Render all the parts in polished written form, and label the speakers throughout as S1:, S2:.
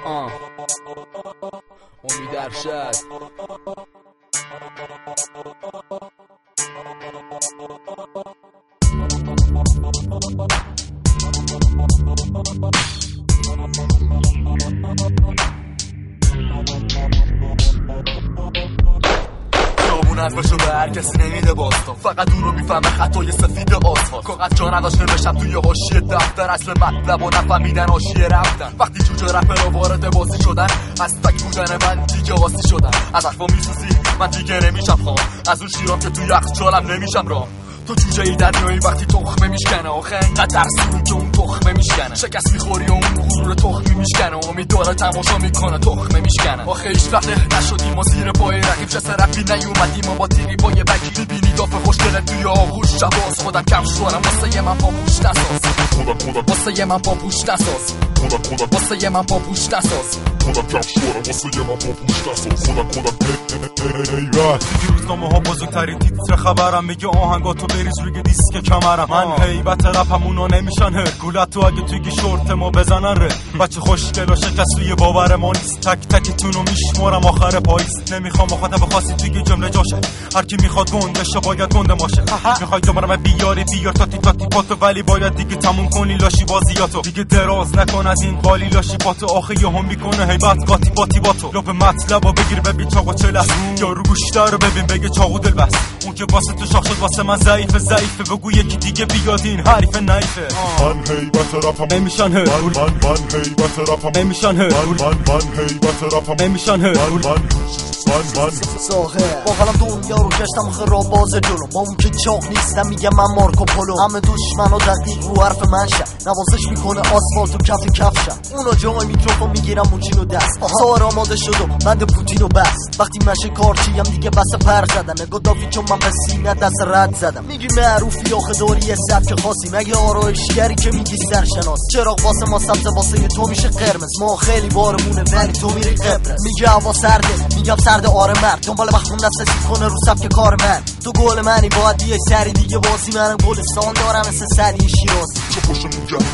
S1: امید ارشد
S2: حرفشو به هر کسی نمیده باستان، فقط اونو میفهمه خطای سفید آسفالت. کاغذ جا نداشت نوشتم توی حاشیه دفتر، اصل مطلب و نفهمیدن حاشیه رفتن. وقتی جوجه رپرها وارد بازی شدن، از تک بودن من دیگه آسی شدن. از حرفا میسوزی من دیگه نمیشم خام، از اون شیرام که توی یخچالم نمیشم رام. تو جوجه ای در میایی وقتی تخمه میشکنه، آخه انقدر درسوری که اون تخمه میشکنه. شکست میخوری و اون غرور تخمی میشکنه، امید داره تماشا میکنه تخمه میشکنه. آخه هیچ وقت نشدیم ما زیر پای رقیب، چه سرفی نیومدیم ما با تیری پای بکی. میبینی داف خوشگله توی آغوش شباز، خودم کم شورم واسه من پاپوش نساز، واسه من پاپوش نساز، واسه من پاپوش نساز،
S3: خودم کم شورم واسه من پاپوش نساز. خودم دیگه روزنامه ها بزرگترین تیتر خبرم میگه آهنگاتو بریز روی دیسک کمرم. من هیبت رپمونا نمیشن هر گولت تو اگه توی شورت ما بزنن ره. بچه خوشگل و شکست روی باور ما نیست، تک تکتونو میشمارم آخر پاییز. نمیخوام مخاطب خاصی توی جمله جاشه، هر کی میخواد گندشه باید گنده باشه. میخوای دوباره بیاری بیار تاتی پاتو، ولی باید دیگه تموم کنی لاشی بازیاتو. دیگه دراز نکن از این قالی لاشی پاتو، آخه یهو میکنه هیبت قاطی باتی باتو. لب مطلبو بگیر ببین چاقو چله، یا رو گوشتر رو ببین بگه چاقو دل بس. اون که واسه تو شاخ شد واسه من ضعیفه، بگو یکی دیگه بیاد این حریف نایفه.
S4: من هیبت رپم
S3: نمیشن هر
S4: من هیبت رپم
S3: نمیشن هر
S4: من هیبت رپم
S3: نمیشن هر
S5: باقلم دنیا رو گشتم خراب باز جلو، با اون که چاق نیستم میگم من مارکو پولو. همه دشمنا دقیق رو حرف من شد، نوازش میکنه آسفالت و کف کفشم. اونا جای میکروفون میگیرم موچین و دست، سوار آماده شد و بند پوتین و بس. وقتی مشه کارچیم دیگه بس پر زدن، نگاه دافی چون من به سینه دست رد زدم. میگی معروفی آخه داری یه سبک خاصی، مگه آرایشگری که میگی سرشناس. چراغ واسه ما سبز واسه تو میشه قرمز، ما خیلی بارمونه ولی تو میری قبرس. میگه هوا سرده میگم سرده آره مرد، دنبال بخون دست سیز کنه رو سبک کار من. تو گل منی باید بیای سری دیگه بازی، منم گلستان دارم مثل سری شیراز.
S4: چه پاشمون گرمه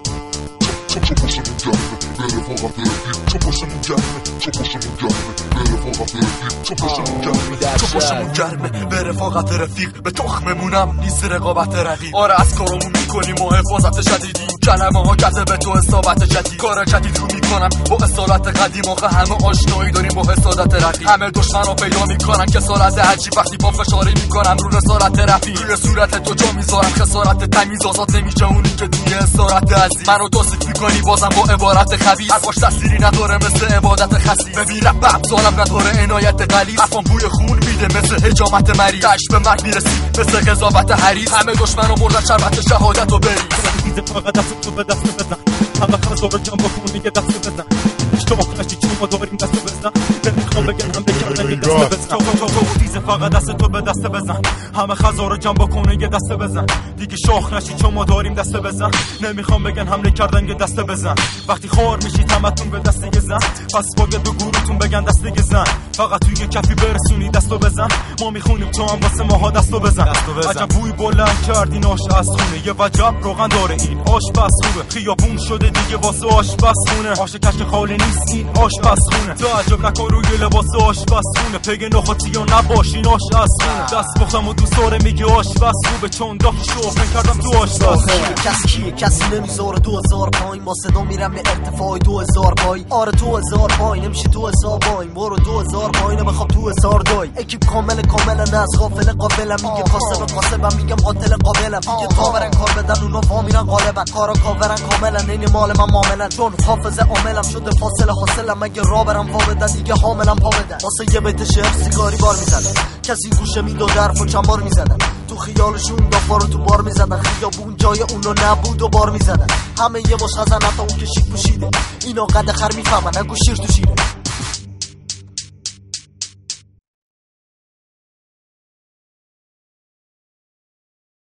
S4: چه پاشمون گرمه به رفاقت رفیق، چه پاشمون گرمه چه پاشمون گرمه به رفاقت رفیق، چه پاشمون گرمه
S2: چه پاشمون گرمه به رفاقت رفیق. به تخممونم نیست رقابت رقیب. آره از کارمون میکنیم و حفاظت شدیدی، کلمه ها کته به تو حسابت جدید. کار جدید رو میکنم با اصالت قدیم، آخه همه آشنایی داریم با حسادت رقیب. همه دشمن رو پیدا میکنن که سالت عجیب، وقتی با فشاری میکنم رو رسالت رفیق. روی صورت تو جا میذارم خسارت تمیز، آزاد نمیشه اونی که توی اسارت عزیز. منو توصیف میکنی بازم با عبارت خبیث، حرفاش تأثیری نداره مثل عبادت خسیس. ببین رپ سالم نداره عنایت غلیظ، حرفام بوی خون میده مثل حجامت مریض. تاش به مرگ میرسی مثل قضاوت حریص، همه دشمن رو مردن شربت شهادت رو بریز.
S3: فقط دست تو به دست بزن، همه خزا رو جمع بکن یه دست بزن. اشتباه نشی چون ما داریم دست بزن، نمیخوام بگن هم بکردن یه دست بزن. تو تیزه فقط دست تو به دست بزن، همه خزا رو جمع بکن یه دست بزن. دیگه شاخ نشی چون ما داریم دست بزن، نمیخوام بگن حمله کردن یه دست بزن. وقتی خار میشی تمتون به دست یه زن، پس باید به گروهتون بگن دست یه زن. فقط توی کفی برسونی دستو بزن، ما میخونیم تو هم واسه ماها دستو بزن. عجب بوی بلند کردین آش از خونه، یه وجب روغن داره این آش بس خوبه. خیابون شده دیگه واسه آش بس خونه، آش کشک خالی نیست این آش بس خونه. تو عجب نکن روی لباس آش بس خونه، پگ نخاطی یا نباشین آش از خونه. دست بختم و دوست داره میگه آش بس خوبه، چون داخل شوخن کردم تو آش بس خونه.
S5: کسی کیه کسی نمیذاره 2000 پایین، با صدا میرم به ارتفاع 2000 پایین. آره 2000 پایین نمیشه 2000 پایین، برو 2000 پایین بخوام تو هزار دای. اکیپ کامل از غافل قابلم، میگه کاسبم میگم قاتل قابلم. میگه تاورن کار بدن اونا وامیرن غالبا، کارا کاورن کاملا این مال من معاملا. چون حافظه عاملم شده فاصله حاصلم، مگه را برم وا بدن دیگه حاملم پا بدن. واسه یه بیت شعر سیگاری بار میزدن، کسی گوشه میداد حرف و چند بار میزدن. تو خیالشون دافا رو تو بار میزدن، خیابون جای اونو نبود و بار میزدن. همه یه باش خزن حتی اون که شیک پوشیده، اینا قد خر میفهمن نگو شیر تو شیره.